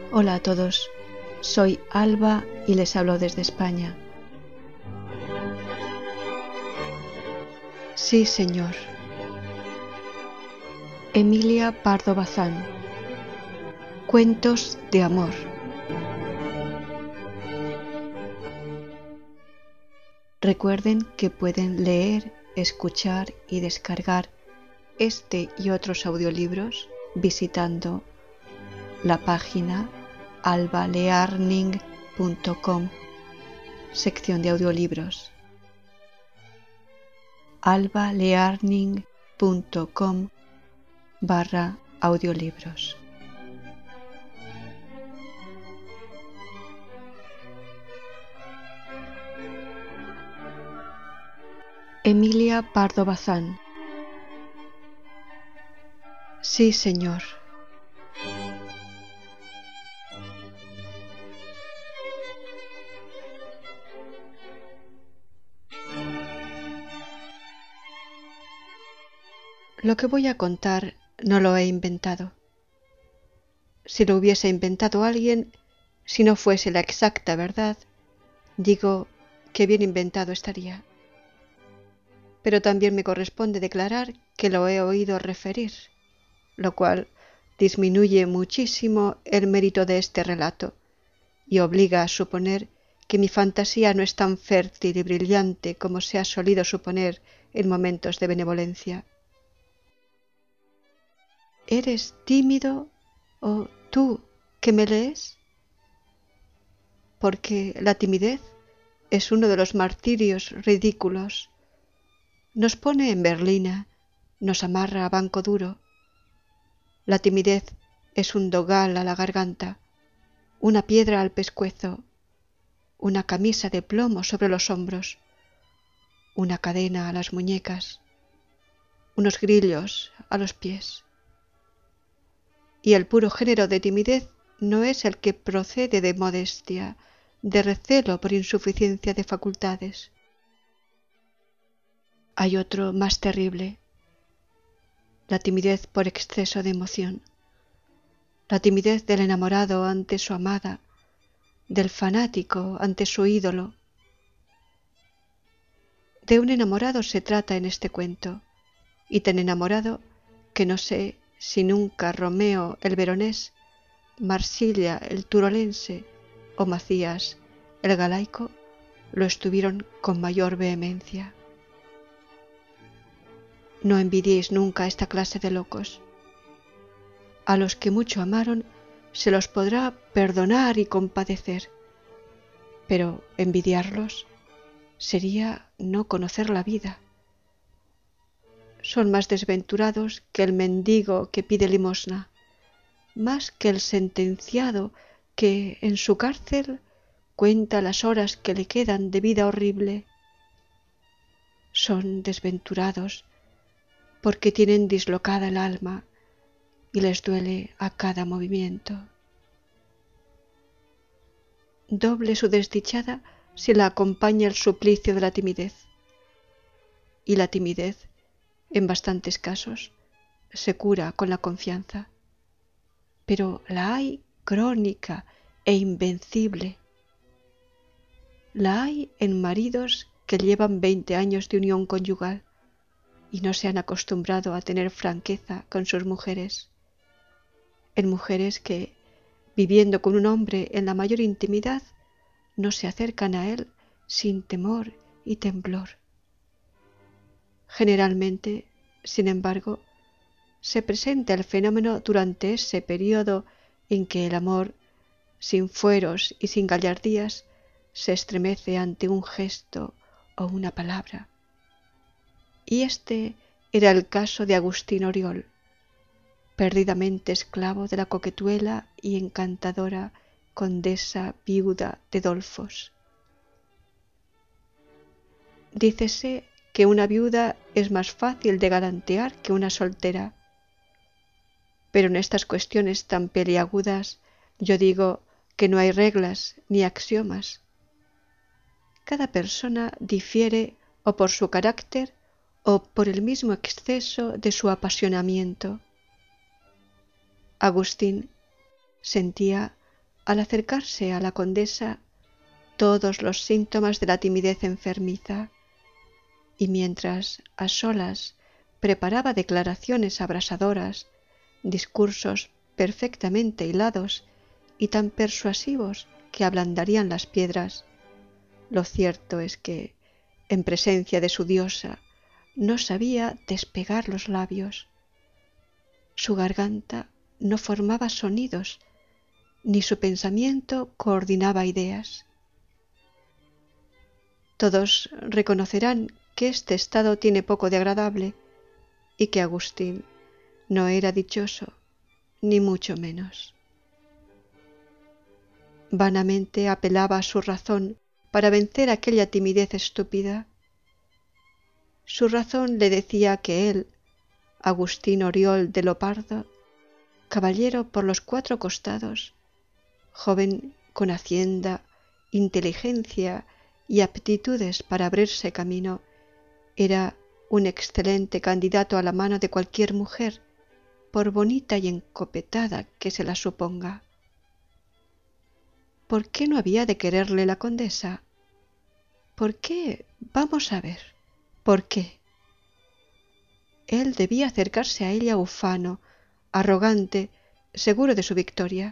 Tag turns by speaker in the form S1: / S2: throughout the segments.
S1: Hola a todos, soy Alba y les hablo desde España. Sí, señor. Emilia Pardo Bazán. Cuentos de amor. Recuerden que pueden leer, escuchar y descargar este y otros audiolibros visitando la página albalearning.com, sección de audiolibros. albalearning.com/audiolibros. Emilia Pardo Bazán. Sí, señor. Lo que voy a contar no lo he inventado. Si lo hubiese inventado alguien, si no fuese la exacta verdad, digo que bien inventado estaría. Pero también me corresponde declarar que lo he oído referir, lo cual disminuye muchísimo el mérito de este relato y obliga a suponer que mi fantasía no es tan fértil y brillante como se ha solido suponer en momentos de benevolencia. ¿Eres tímido o tú que me lees? Porque la timidez es uno de los martirios ridículos. Nos pone en berlina, nos amarra a banco duro. La timidez es un dogal a la garganta, una piedra al pescuezo, una camisa de plomo sobre los hombros, una cadena a las muñecas, unos grillos a los pies. Y el puro género de timidez no es el que procede de modestia, de recelo por insuficiencia de facultades. Hay otro más terrible, la timidez por exceso de emoción, la timidez del enamorado ante su amada, del fanático ante su ídolo. De un enamorado se trata en este cuento, y tan enamorado que no sé si nunca Romeo el veronés, Marsilla el turolense o Macías el galaico lo estuvieron con mayor vehemencia. No envidiéis nunca a esta clase de locos. A los que mucho amaron se los podrá perdonar y compadecer, pero envidiarlos sería no conocer la vida. Son más desventurados que el mendigo que pide limosna, más que el sentenciado que en su cárcel cuenta las horas que le quedan de vida horrible. Son desventurados porque tienen dislocada el alma y les duele a cada movimiento. Doble su desdichada si la acompaña el suplicio de la timidez. Y la timidez, en bastantes casos, se cura con la confianza. Pero la hay crónica e invencible. La hay en maridos que llevan 20 años de unión conyugal y no se han acostumbrado a tener franqueza con sus mujeres. En mujeres que, viviendo con un hombre en la mayor intimidad, no se acercan a él sin temor y temblor. Generalmente, sin embargo, se presenta el fenómeno durante ese periodo en que el amor, sin fueros y sin gallardías, se estremece ante un gesto o una palabra. Y este era el caso de Agustín Oriol, perdidamente esclavo de la coquetuela y encantadora condesa viuda de Dolfos. Dícese que una viuda es más fácil de galantear que una soltera, pero en estas cuestiones tan peliagudas yo digo que no hay reglas ni axiomas. Cada persona difiere o por su carácter o por el mismo exceso de su apasionamiento. Agustín sentía al acercarse a la condesa todos los síntomas de la timidez enfermiza, y mientras a solas preparaba declaraciones abrasadoras, discursos perfectamente hilados y tan persuasivos que ablandarían las piedras, lo cierto es que, en presencia de su diosa, no sabía despegar los labios. Su garganta no formaba sonidos, ni su pensamiento coordinaba ideas. Todos reconocerán que este estado tiene poco de agradable y que Agustín no era dichoso, ni mucho menos. Vanamente apelaba a su razón para vencer aquella timidez estúpida. Su razón le decía que él, Agustín Oriol de Lopardo, caballero por los 4 costados, joven con hacienda, inteligencia y aptitudes para abrirse camino, era un excelente candidato a la mano de cualquier mujer, por bonita y encopetada que se la suponga. ¿Por qué no había de quererle la condesa? ¿Por qué? Vamos a ver. ¿Por qué? Él debía acercarse a ella ufano, arrogante, seguro de su victoria.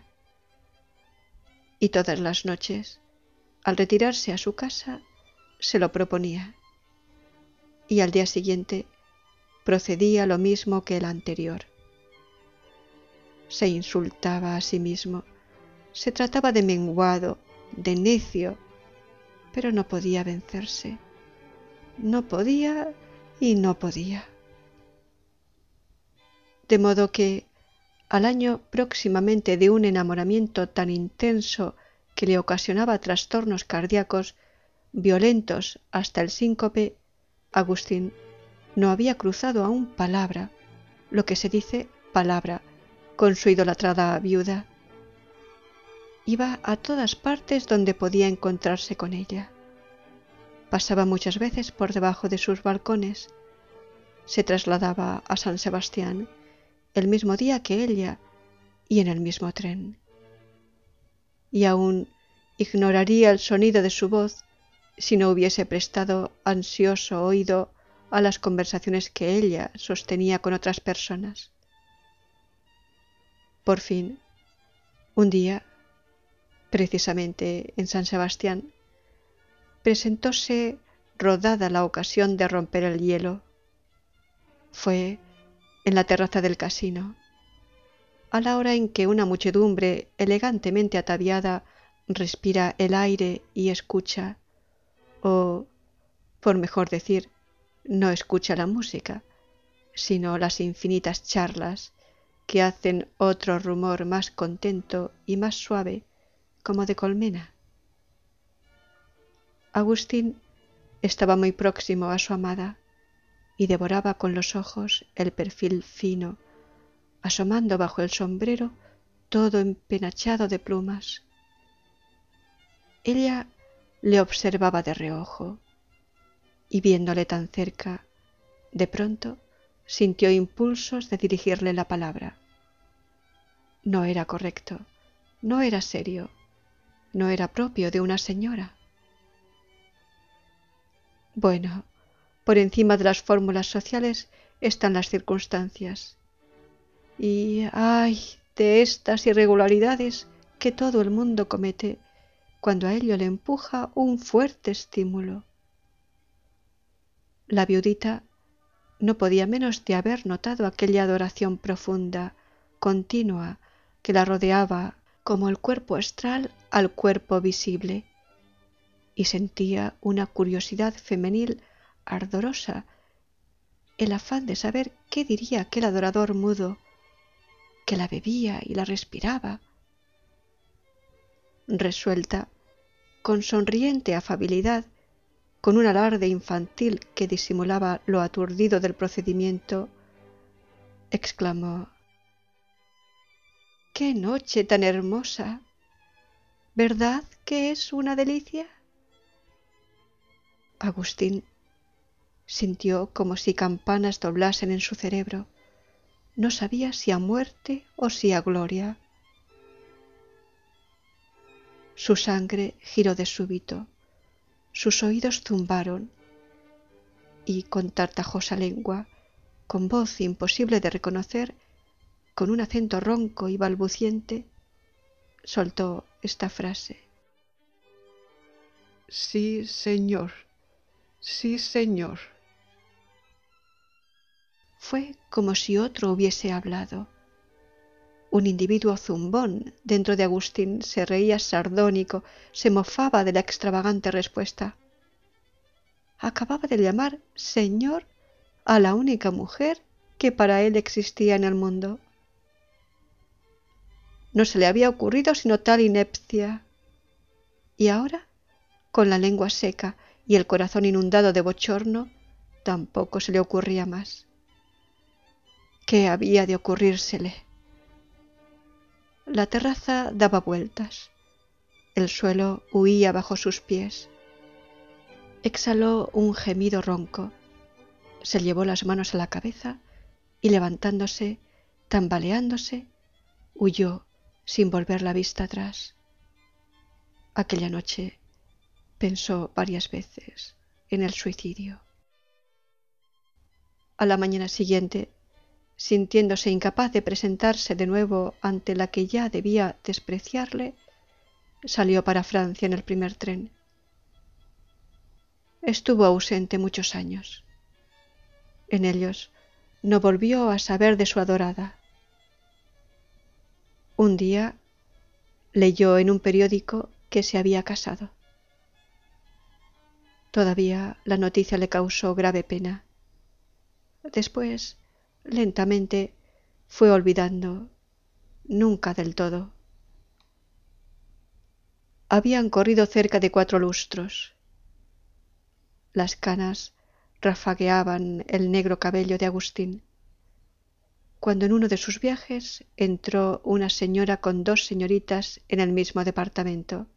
S1: Y todas las noches, al retirarse a su casa, se lo proponía. Y al día siguiente procedía lo mismo que el anterior. Se insultaba a sí mismo, se trataba de menguado, de necio, pero no podía vencerse. No podía y no podía. De modo que, al año próximamente de un enamoramiento tan intenso que le ocasionaba trastornos cardíacos violentos hasta el síncope, Agustín no había cruzado aún palabra, lo que se dice palabra, con su idolatrada viuda. Iba a todas partes donde podía encontrarse con ella. Pasaba muchas veces por debajo de sus balcones. Se trasladaba a San Sebastián el mismo día que ella y en el mismo tren. Y aún ignoraría el sonido de su voz si no hubiese prestado ansioso oído a las conversaciones que ella sostenía con otras personas. Por fin, un día, precisamente en San Sebastián, presentóse rodada la ocasión de romper el hielo. Fue en la terraza del casino, a la hora en que una muchedumbre elegantemente ataviada respira el aire y escucha, o, por mejor decir, no escucha la música, sino las infinitas charlas que hacen otro rumor más contento y más suave, como de colmena. Agustín estaba muy próximo a su amada y devoraba con los ojos el perfil fino, asomando bajo el sombrero todo empenachado de plumas. Ella le observaba de reojo y viéndole tan cerca, de pronto sintió impulsos de dirigirle la palabra. No era correcto, no era serio, no era propio de una señora. Bueno, por encima de las fórmulas sociales están las circunstancias. Y ¡ay! De estas irregularidades que todo el mundo comete cuando a ello le empuja un fuerte estímulo. La viudita no podía menos de haber notado aquella adoración profunda, continua, que la rodeaba como el cuerpo astral al cuerpo visible, y sentía una curiosidad femenil ardorosa, el afán de saber qué diría aquel adorador mudo, que la bebía y la respiraba. Resuelta, con sonriente afabilidad, con un alarde infantil que disimulaba lo aturdido del procedimiento, exclamó: ¡qué noche tan hermosa! ¿Verdad que es una delicia? Agustín sintió como si campanas doblasen en su cerebro. No sabía si a muerte o si a gloria. Su sangre giró de súbito, sus oídos zumbaron y con tartajosa lengua, con voz imposible de reconocer, con un acento ronco y balbuciente, soltó esta frase:
S2: Sí, señor. Sí, señor.
S1: Fue como si otro hubiese hablado. Un individuo zumbón dentro de Agustín se reía sardónico, se mofaba de la extravagante respuesta. Acababa de llamar señor a la única mujer que para él existía en el mundo. No se le había ocurrido sino tal inepcia. Y ahora, con la lengua seca y el corazón inundado de bochorno, tampoco se le ocurría más. ¿Qué había de ocurrírsele? La terraza daba vueltas. El suelo huía bajo sus pies. Exhaló un gemido ronco. Se llevó las manos a la cabeza y, levantándose, tambaleándose, huyó sin volver la vista atrás. Aquella noche pensó varias veces en el suicidio. A la mañana siguiente, sintiéndose incapaz de presentarse de nuevo ante la que ya debía despreciarle, salió para Francia en el primer tren. Estuvo ausente muchos años. En ellos no volvió a saber de su adorada. Un día leyó en un periódico que se había casado. Todavía la noticia le causó grave pena. Después, lentamente, fue olvidando, nunca del todo. Habían corrido cerca de 4 lustros. Las canas rafagueaban el negro cabello de Agustín, cuando en uno de sus viajes entró una señora con 2 señoritas en el mismo departamento.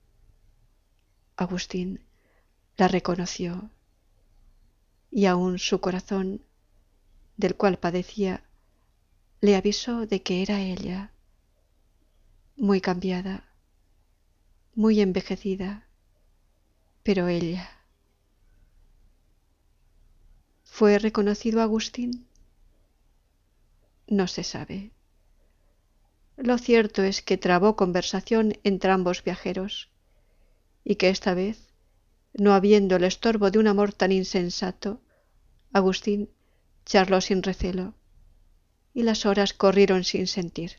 S1: Agustín la reconoció, y aún su corazón, del cual padecía, le avisó de que era ella, muy cambiada, muy envejecida, pero ella. ¿Fue reconocido Agustín? No se sabe. Lo cierto es que trabó conversación entre ambos viajeros, y que esta vez, no habiendo el estorbo de un amor tan insensato, Agustín charló sin recelo, y las horas corrieron sin sentir.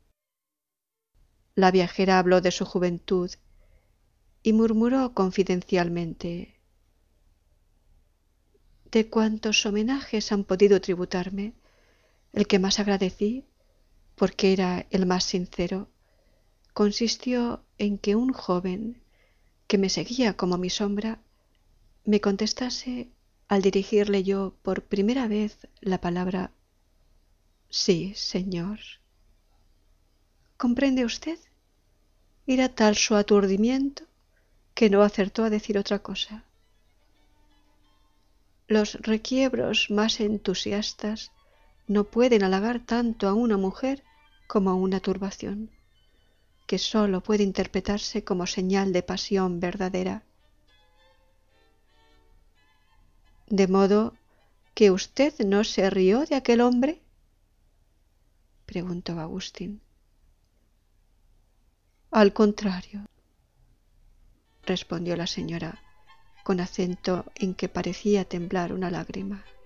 S1: La viajera habló de su juventud y murmuró confidencialmente: de cuantos homenajes han podido tributarme, el que más agradecí, porque era el más sincero, consistió en que un joven que me seguía como mi sombra me contestase al dirigirle yo por primera vez la palabra sí, señor. ¿Comprende usted? Era tal su aturdimiento que no acertó a decir otra cosa. Los requiebros más entusiastas no pueden halagar tanto a una mujer como a una turbación, que sólo puede interpretarse como señal de pasión verdadera. ¿De modo que usted no se rió de aquel hombre?, preguntó Agustín. Al contrario, respondió la señora, con acento en que parecía temblar una lágrima.